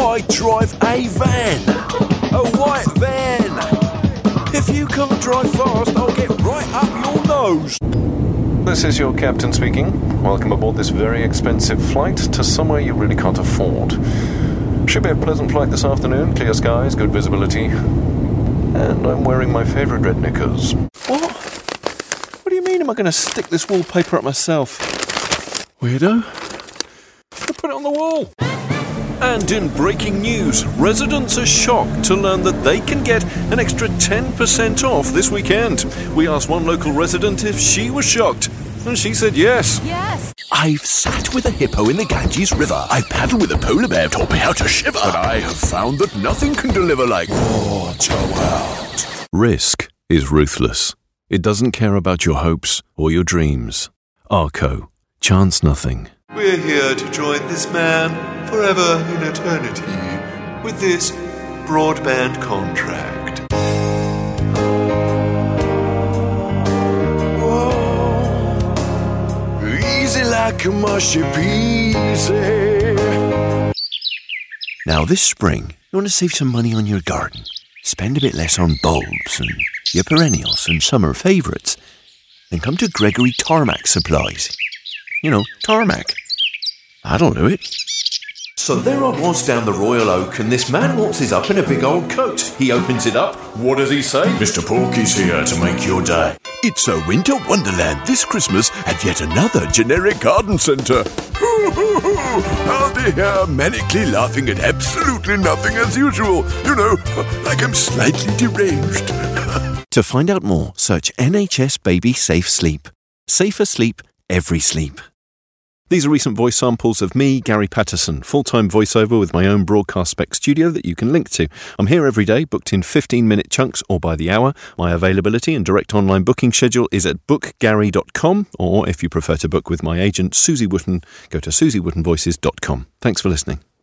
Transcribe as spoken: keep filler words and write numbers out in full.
I drive a van. A white van. If you can't drive fast, I'll get right up your nose. This is your captain speaking. Welcome aboard this very expensive flight to somewhere you really can't afford. Should be a pleasant flight this afternoon. Clear skies, good visibility. And I'm wearing my favourite red knickers. What? What do you mean am I going to stick this wallpaper up myself? Weirdo. I put it on the wall. And in breaking news, residents are shocked to learn that they can get an extra ten percent off this weekend. We asked one local resident if she was shocked, and she said yes. Yes. I've sat with a hippo in the Ganges River. I've paddled with a polar bear, taught me how to shiver. But I have found that nothing can deliver like water out. Risk is ruthless. It doesn't care about your hopes or your dreams. Arco. Chance nothing. We're here to join this man forever in eternity with this broadband contract. Whoa. Easy like a mushy peasy. Now this spring, you want to save some money on your garden. Spend a bit less on bulbs and your perennials and summer favourites. Then come to Gregory Tarmac Supplies. You know, tarmac. That'll do it. So there I was down the Royal Oak, and this man waltzes up in a big old coat. He opens it up. What does he say? Mister Porky's here to make your day. It's a winter wonderland this Christmas at yet another generic garden centre. I'll be here manically laughing at absolutely nothing as usual. You know, like I'm slightly deranged. To find out more, search N H S Baby Safe Sleep. Safer sleep, every sleep. These are recent voice samples of me, Gary Patterson, full-time voiceover with my own broadcast spec studio that you can link to. I'm here every day, booked in fifteen-minute chunks or by the hour. My availability and direct online booking schedule is at book gary dot com, or if you prefer to book with my agent, Susie Wooten, go to susie wooten voices dot com. Thanks for listening.